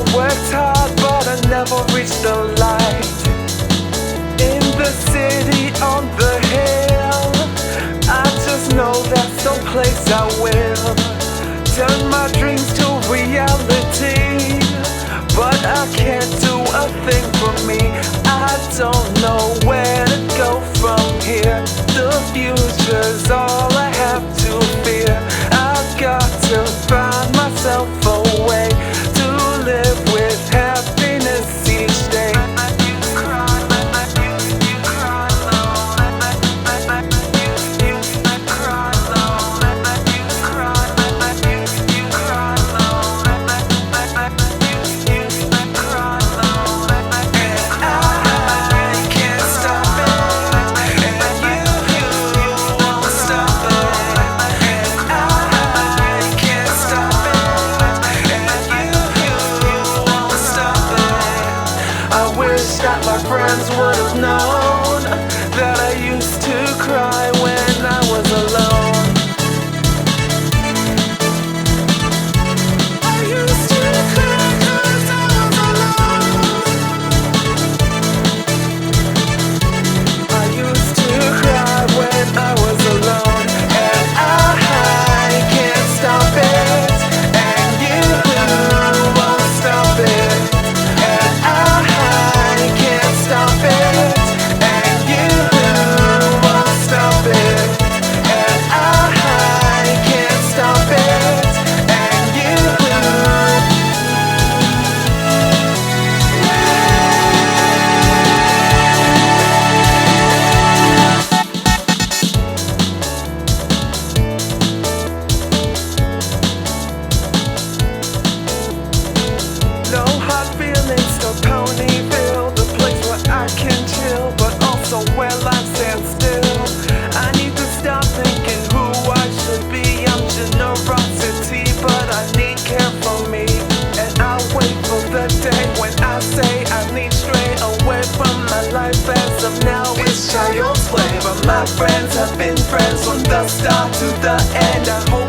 worked hard, but I never reached the light. In the city on the hill, I just know that's someplace I will turn my dreams to reality. But I can't do a thing for me. I don't know where to go from here. The future's all I have to fear. I've got to find myself a way to live with happiness each day. That my friends would have known that I used to cry when I was alone. I used to cry 'cause I was alone. I used to cry when I was alone, and I can't stop it, and you won't stop it, and I can't stop it, and you won't stop it, and I can't stop it, and you no hard feelings to Ponyville, the place where I can chill, but also where life stands still. I need to stop thinking who I should be. I'm generosity, but I need care for me. And I wait for the day when I say I need stray away from my life. As of now, it's child's play, but my friends have been friends from the start to the end. I hope